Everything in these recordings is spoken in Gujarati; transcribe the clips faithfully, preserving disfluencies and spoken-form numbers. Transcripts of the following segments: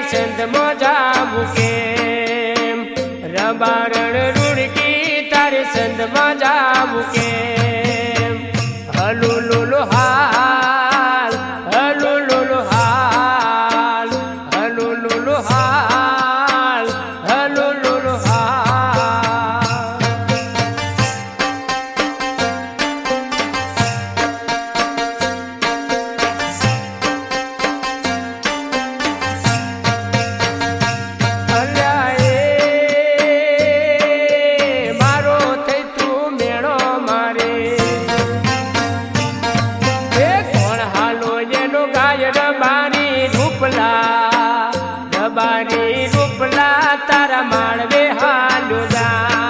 સંત મોજા મૂકે રબારણ રૂડકી તારે સંત મોજા મૂકે હલુ લુલુ હાલ હલુ લુલુ હાલ હલુ લુલુ હાલ હલુ લુલુ હાલ અલ્યા એ મારો થઈ તું મેળો મારે એ કોણ હાલો એનો ગાય રબારી રૂપલા રબારી રૂપલા તારા માળવે હાલો જા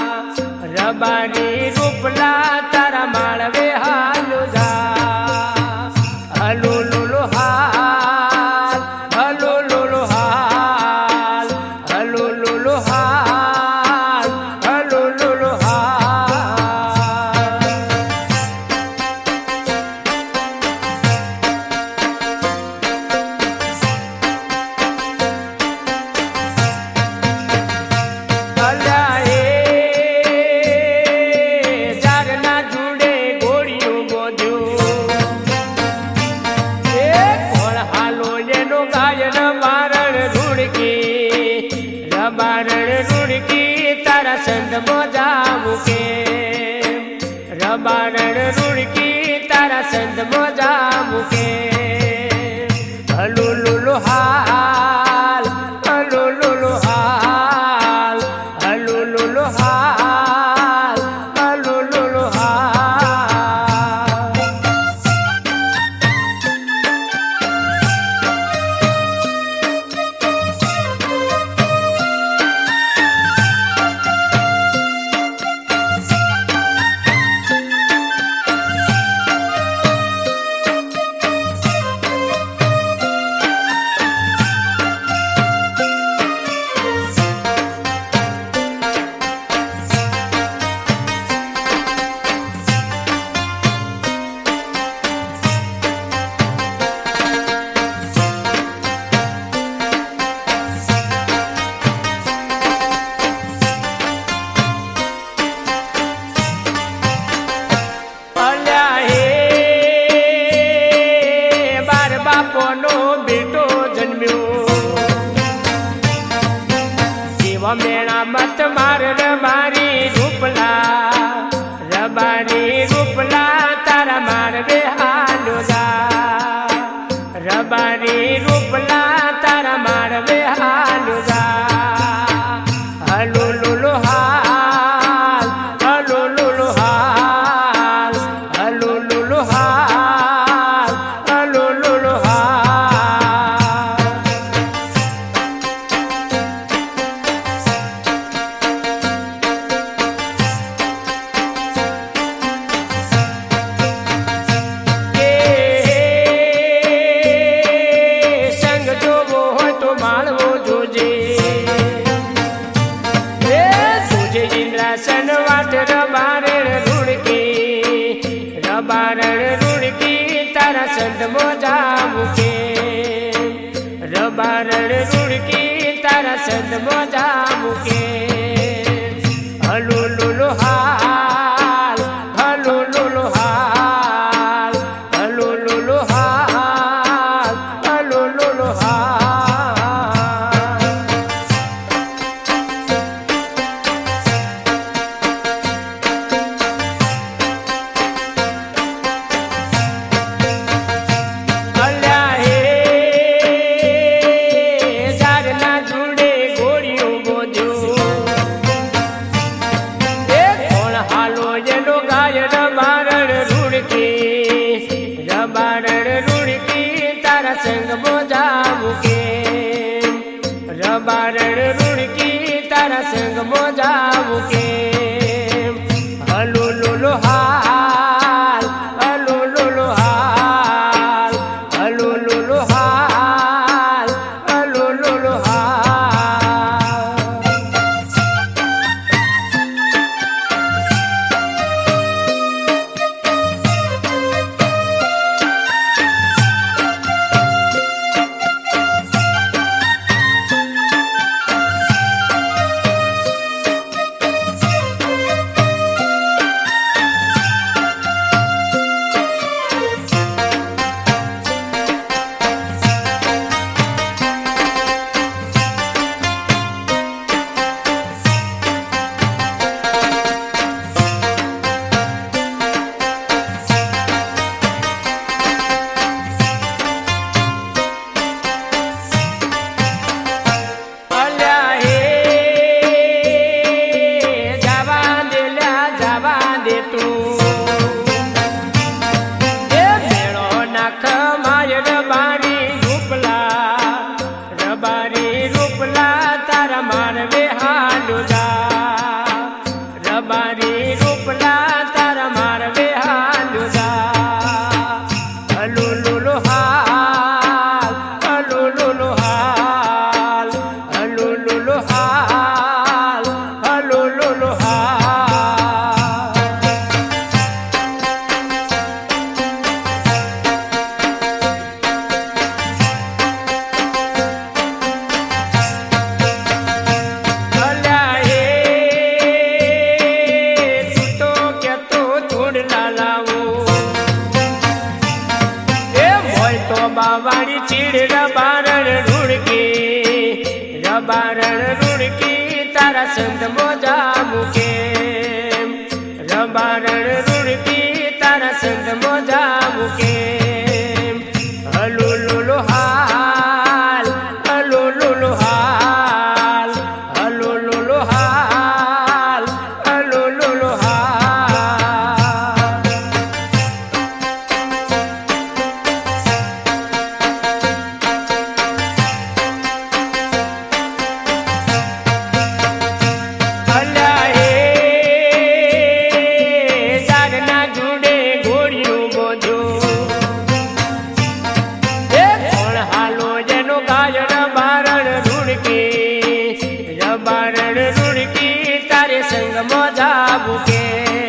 રબારી રૂપલા તારા માળવે હાલો જા હલુ લુલુ હાલ હલુ લુલુ હાલ હલુ લુલુ હાલ હલુ લુલુ હાલ અલ્યા એ ઝાડના જુડે ગોળીયું ગોધ્યું એ કોણ હાલો એનો ગાય રબારણ રૂડકી રબારણ રૂડકી તારા સંત મોજા મૂકે રબારણ રૂડકી તારા સંત મોજા મૂકે હલુ લુલુ હાલ હલુ લુલુ હાલ હલુ લુલુ હાલ હલુ લુલુ હાલ અલ્યા હે બાર બાપોનો બેટો જન્મ્યો જેવા મેળા મત માર રબારી રૂપલા રબારી રૂપલા તારા માળવે હાલો જા રબારી રૂપલા તારા માળવે હાલો જા હલુ લુલુ હાલ હલુ લુલુ હાલ હલુ લુલુ હાલ હલુ લુલુ હાલ કે સંગ જોવો હોય તો માળવો જોજે એ જોજે ઇન્દ્રાસન વાટ રબારણ રૂડકી રબારણ રૂડકી તારા સંત મોજા મૂકે રબારણ રૂડકી તારા સંત મોજા મૂકે હલુ લુલુ હાલ હલુ લુલુ હાલ હલુ લુલુ હાલ હલુ લુલુ હાલ અલ્યા હે ઝાડના જુડે ગોળીયું ગોધ્યું એ કોણ હાલો એનો ગાય રબારણ રૂડકી રબારણ રૂડકી તારા સંગ મોજા મૂકે રબારણ રૂડકી તારા સંગ મોજા મૂકે હલુ લુલુ હાલ હલુ લુલુ હાલ હલુ લુલુ હાલ હલુ લુલુ હાલ સંત મોજા મૂકે રબારણ રૂડકી તારા સંત મોજા મૂકે હલો લુલો હાલ હલો લુલો હાલ હલો લુલો હાલ હલો લુલો હાલ અલ્યા હે જાગના જુડે ઘોડિયું બોધ્યું એ કોણ હાલો જેનો ગાય રબારણ રૂડકી રબારણ રૂડકી તારે સંગ મોજા મૂકે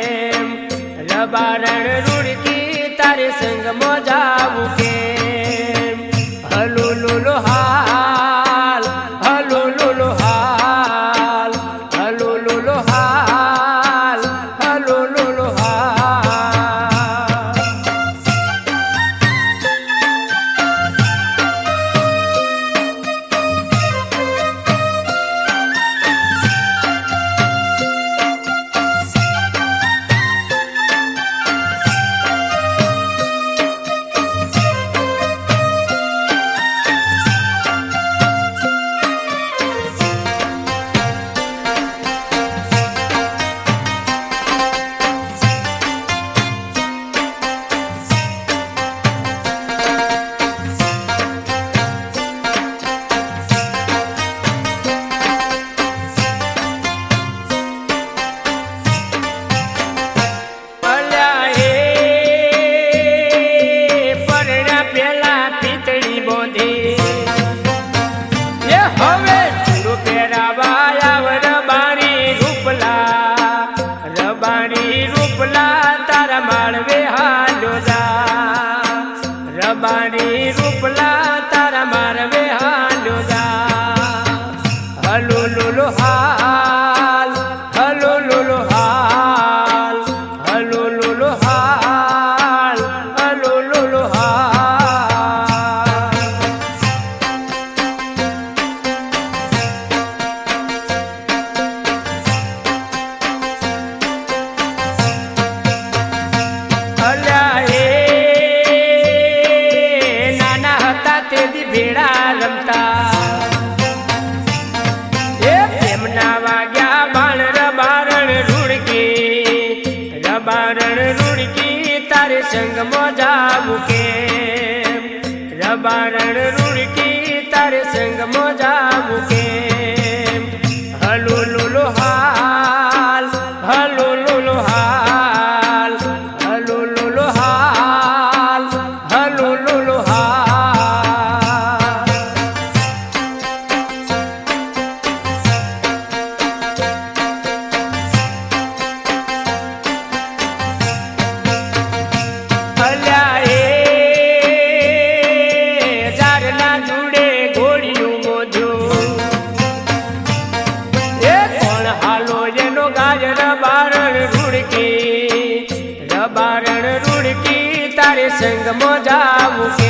રબારણ રૂડકી તારે સંગ મોજા મૂકે હલો લુલો હાલ હલો લુલો હાલ હલો લુલો હાલ હલો લુલો હાલ અલ્યા હે પરણા પેલા પિતળી બોધી એ હવે ચૂડો પહેરાવા આવ રબારી રૂપલા રબારી રૂપલા તારા માળવે હાલ્યો જા રબારી રૂપલા તારા માળવે હાલ્યો જા હલો લુલો હાલ હલો લુલો હાલ હલો લુલો હાલ હલો લુલો હાલ અલ્યા હે નાના હતા તેથી ભેળા રમતા એ પ્રેમના વાગ્યા બાણ રબારણ રૂડકી રબારણ રૂડકી તારે સંગ મોજા મૂકે રબારણ રૂડકી તારે સંગ મોજા મૂકે હલો લુલો હાલ હલો લુલો હાલ હલો લુલો હાલ હલો લુલો હાલ અલ્યા હે જારના જુડે ઘોડિયું બોધ્યું એ કોણ હાલો જેનો ગાય રબારણ રૂડકી રબારણ રૂડકી તારે સંગ મોજા મૂકે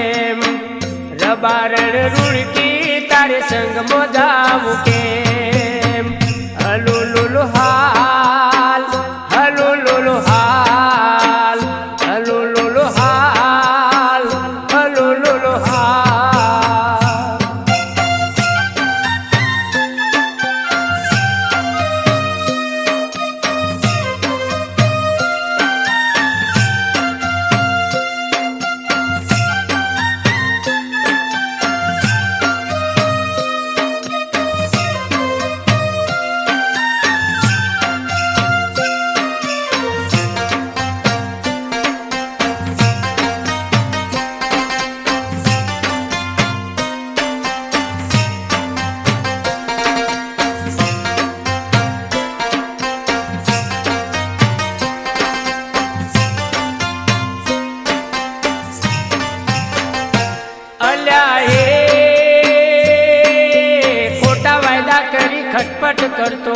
રબારણ રૂડકી તારે સંગ મોજા મૂકે હલો લુલો હાલ હલો લુલો હાલ હલો લુલો હાલ હલો લુલો હાલ ખટપટ કરતો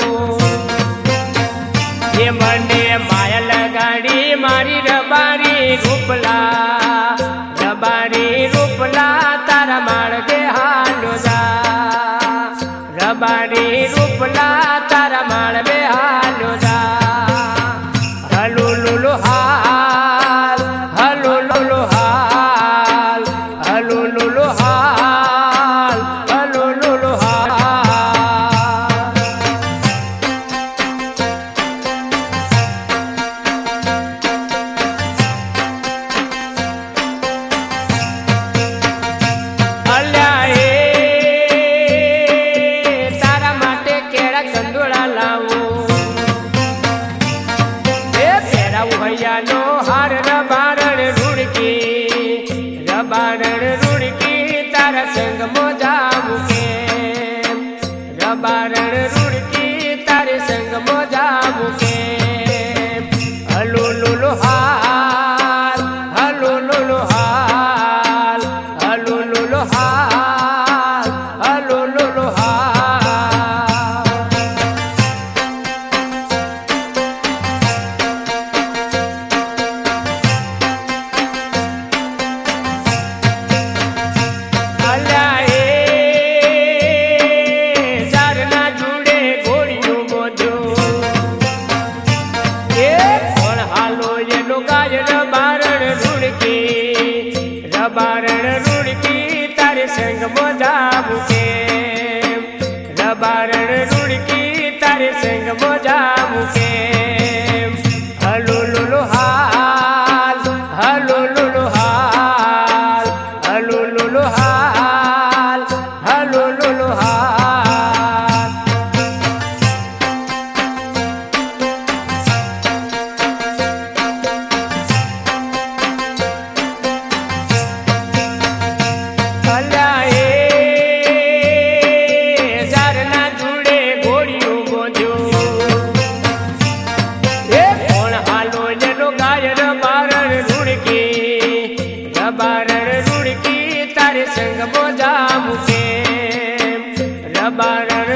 એ મને માયા લગાડી મારી રબારી રૂપલા રબારી રૂપલા તારા માળગે હાલો જા રબારી રૂપલા મોજા મૂકે રબારણ રૂડકી તારે સંગ મોજા મૂકે હલો લુલુ હાલ હલો લુલુ હાલ હલો લુલુ હાલ હલો લુલુ હાલ અલ્યા એ ઝારના જોડે ઘોડિયું ગોંધ્યું એ કોણ હાલો જેનો ગાય રબારણ રૂડકી રબારણ રૂડકી તારે સંગ મોજા મૂકે રબારણ